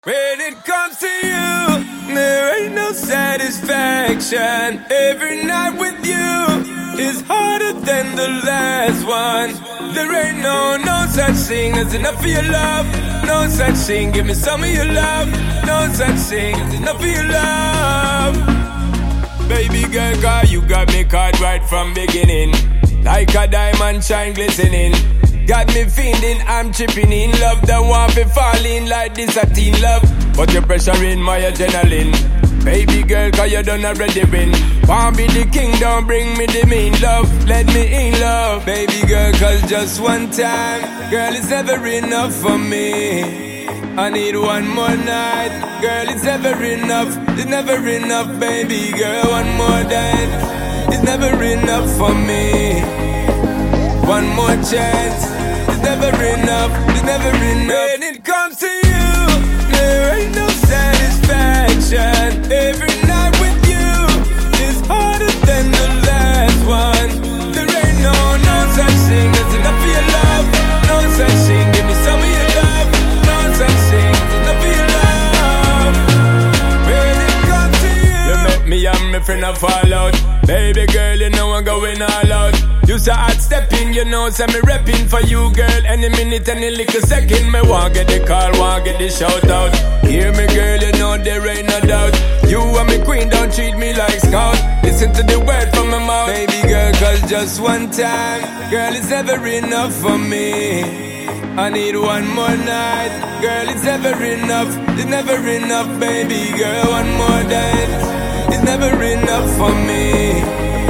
When it comes to you, there ain't no satisfaction. Every night with you is harder than the last one. There ain't no such thing as enough of your love. No such thing, give me some of your love. No such thing as enough of your love. Baby girl, cause you got me caught right from beginning. Like a diamond shine glistening. Got me feeling I'm tripping in love. Don't want to fall in like this a teen love. But you're pressuring my adrenaline. Baby girl, cause you done already win. Want be the king, don't bring me the mean love. Let me in love. Baby girl, cause just one time, girl, it's never enough for me. I need one more night. Girl, it's never enough. It's never enough, baby girl. One more night. It's never enough for me. One more chance. It's never enough. It's never enough. When it comes to you, there ain't no satisfaction. Every night with you is harder than the last one. There ain't no such thing as enough of your love. No such thing, give me some of your love. No such thing as enough of your love. When it comes to you, you make me and my friend a fall out. Baby girl, you know I'm going all out. You say hard stepping, you know, say me repping for you, girl. Any minute, any little second, me want get the call, want get the shout out. Hear me, girl, you know there ain't no doubt. You and me queen, don't treat me like scout. Listen to the word from my mouth. Baby girl, cause just one time, girl, it's never enough for me. I need one more night. Girl, it's never enough. It's never enough, baby girl. One more night. It's never enough for me.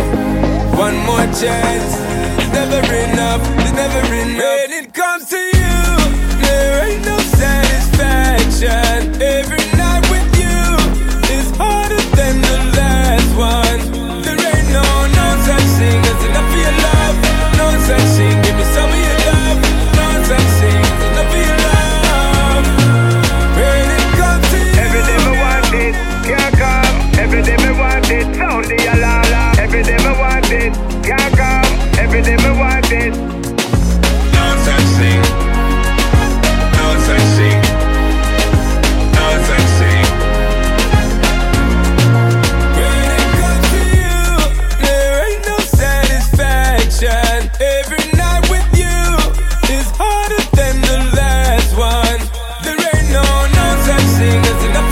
One more chance. It's never enough. It's never enough. When it comes to you, there ain't no satisfaction. Every night with you is harder than the last one. There ain't no such thing as enough of your love. No such thing. Give me some of your love. No such thing as enough of your love. When it comes to you, every day me want it, can't come. Every day me want it, sound the alarm. Every day me want it, can't come. Every day me want it. no such thing. No such thing. No such thing. When it comes to you, there ain't no satisfaction. Every night with you is harder than the last one. There ain't no such thing as enough